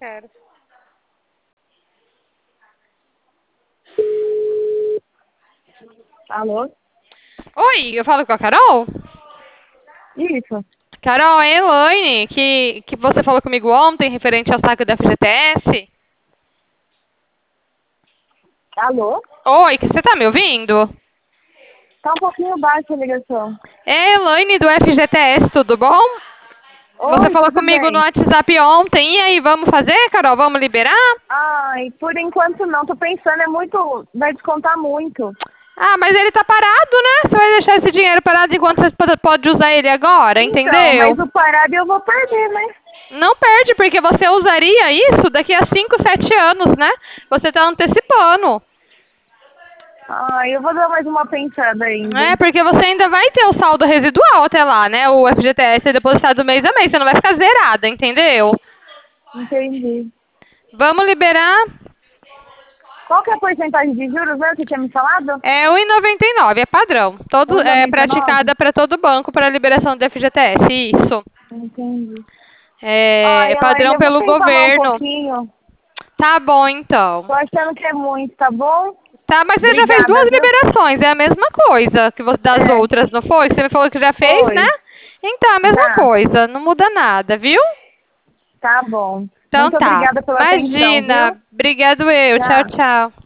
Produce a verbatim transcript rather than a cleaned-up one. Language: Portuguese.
quero. Alô? Oi, eu falo com a Carol? Isso. Carol, é a Elaine, que, que você falou comigo ontem, referente ao saco da F G T S. Alô? Oi, que você tá me ouvindo? Tá um pouquinho baixa a ligação. É a Elaine do F G T S, tudo bom? Você Oi, falou tudo comigo no bem? WhatsApp ontem, e aí, vamos fazer, Carol? Vamos liberar? Ai, por enquanto não. Tô pensando, é muito... Vai descontar muito. Ah, mas ele tá parado, né? Você vai deixar esse dinheiro parado enquanto você pode pode usar ele agora, Então, entendeu? mas o parado eu vou perder, né? Não perde, porque você usaria isso daqui a cinco, sete anos, né? Você tá antecipando. Ai, eu vou dar mais uma pensada ainda. É, porque você ainda vai ter o saldo residual até lá, né? O F G T S é depositado mês a mês, você não vai ficar zerada, entendeu? Entendi. Vamos liberar Qual que é a porcentagem de juros, né? Você tinha me falado? é um e noventa e nove, é padrão. Todo, um e é noventa e nove? praticada para todo banco para liberação do F G T S, isso. Entendi. É, Ai, é Elaine, padrão eu vou pelo pensar mais um governo. pouquinho. Tá bom, então. Tô achando que é muito, tá bom? Tá, mas você já fez Obrigada, duas viu? liberações, é a mesma coisa que você, das É, outras, não foi? Você me falou que já fez, né? foi. Então, é a mesma Já. coisa, não muda nada, viu? Tá bom. Então Muito tá. obrigada pela atenção, Imagina. viu? Obrigado eu. Tchau, Tchau. tchau.